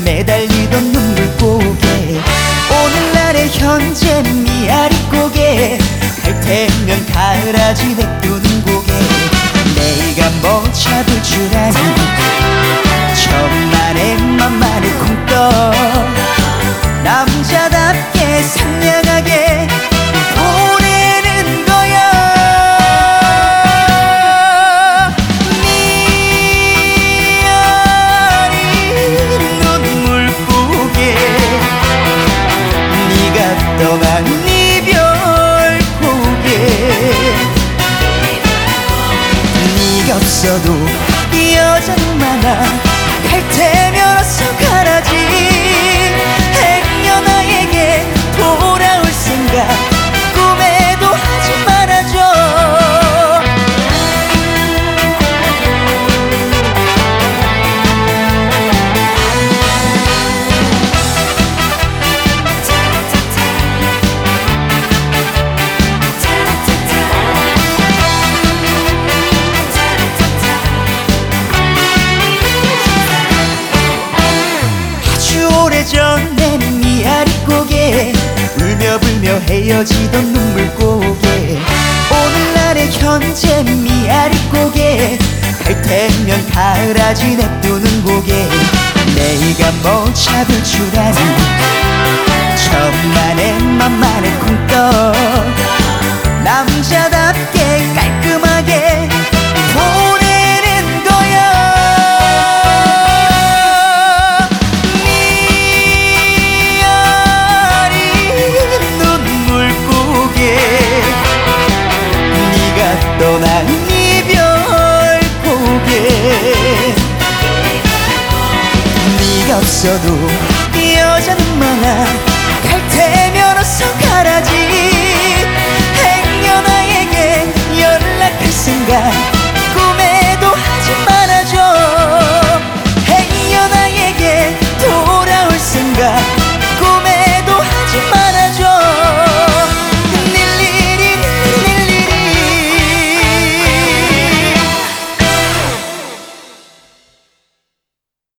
매달리던 눈물고개 오늘날의 현재 미아리 고개 갈 테면 가을아지 냅두는 고개 내가 못 잡을 줄 아니 천만의 만만의 콩떡 남자답게 상냥하게 보내는 거야. 미아리 눈물고개 네가 떠난 이별 고개 네가 없어도 여자는 많아 갈 테면 어서 가라지 행여 나에게 돌아올 생각 꿈에도 하지 말아줘. 오래전엔 미아리 고개 울며 불며 헤어지던 눈물고개 오늘날의 현재 미아리 고개 갈 테면 가을아지 냅두는 고개 내가 못 잡을 줄 아니 천만의 만만의 콩떡 남자답게 깔끔하게 보내는 거야. 떠난 이별 고개 네가 없어도 여자는 많아 갈 테면 어서 가라지 행여 나에게 연락할 생각